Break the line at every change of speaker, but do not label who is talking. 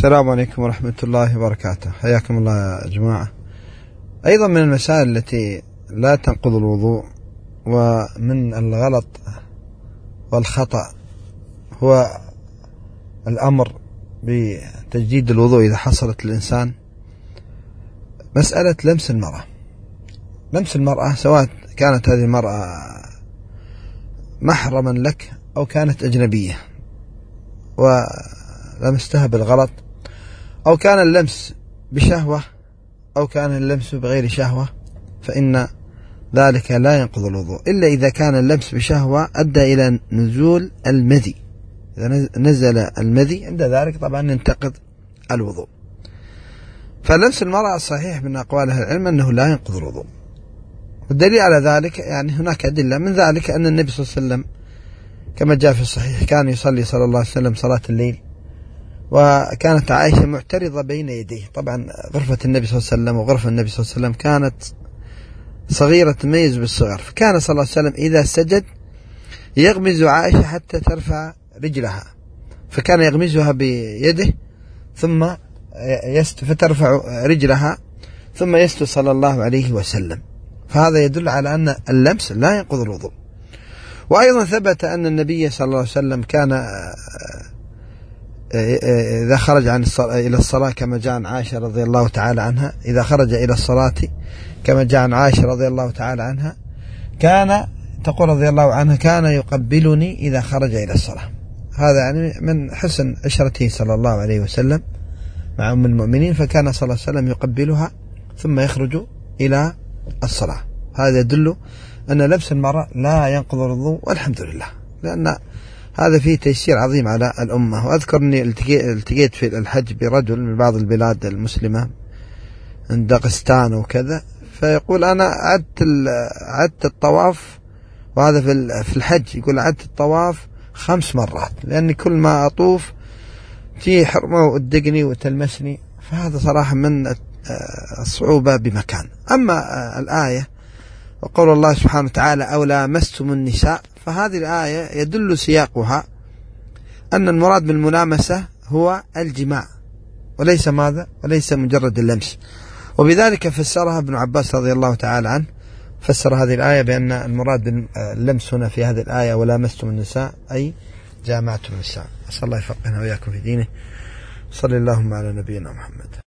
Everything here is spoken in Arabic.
السلام عليكم ورحمة الله وبركاته. حياكم الله يا جماعة. أيضا من المسائل التي لا تنقض الوضوء ومن الغلط والخطأ هو الأمر بتجديد الوضوء إذا حصلت الإنسان مسألة لمس المرأة. لمس المرأة سواء كانت هذه المرأة محرما لك أو كانت أجنبية ولمستها بالغلط، أو كان اللمس بشهوة أو كان اللمس بغير شهوة، فإن ذلك لا ينقض الوضوء إلا إذا كان اللمس بشهوة أدى إلى نزول المذي. إذا نزل المذي عند ذلك طبعا ينتقض الوضوء. فلمس المرأة الصحيح من أقوال أهل العلم أنه لا ينقض الوضوء، والدليل على ذلك يعني هناك أدلة، من ذلك أن النبي صلى الله عليه وسلم كما جاء في الصحيح كان يصلي صلى الله عليه وسلم صلاة الليل، وكانت عائشة معترضة بين يديه. طبعا غرفة النبي صلى الله عليه وسلم وغرفة النبي صلى الله عليه وسلم كانت صغيرة تميز بالصغر، فكان صلى الله عليه وسلم إذا سجد يغمز عائشة حتى ترفع رجلها، فكان يغمزها بيده ثم فترفع رجلها ثم يسجد صلى الله عليه وسلم. فهذا يدل على أن اللمس لا ينقض الوضوء. وأيضا ثبت أن النبي صلى الله عليه وسلم كان إذا خرج إلى الصلاة كما جاء عن عائشة رضي الله تعالى عنها، إذا خرج إلى الصلاة كما جاء عن عائشة رضي الله تعالى عنها كان تقول رضي الله عنها كان يقبلني إذا خرج إلى الصلاة. هذا يعني من حسن عشرته صلى الله عليه وسلم مع أم المؤمنين، فكان صلى الله عليه وسلم يقبلها ثم يخرج إلى الصلاة. هذا يدل أن لبس المرأة لا ينقض الوضوء، والحمد لله، لأن هذا فيه تيسير عظيم على الأمة. وأذكر أني التقيت في الحج برجل من بعض البلاد المسلمة من داغستان وكذا، فيقول أنا عدت الطواف، وهذا في الحج، يقول عدت الطواف 5 مرات، لأني كل ما أطوف تي حرمة وتدقني وتلمسني، فهذا صراحة من الصعوبة بمكان. أما الآية وقول الله سبحانه وتعالى أو لامستم النساء، فهذه الآية يدل سياقها أن المراد بالملامسة هو الجماع وليس ماذا؟ وليس مجرد اللمس. وبذلك فسرها ابن عباس رضي الله تعالى عنه، فسر هذه الآية بأن المراد باللمس هنا في هذه الآية ولامستم النساء أي جامعتم النساء. أسأل الله يفقهنا وإياكم في دينه. صلى اللهم على نبينا محمد.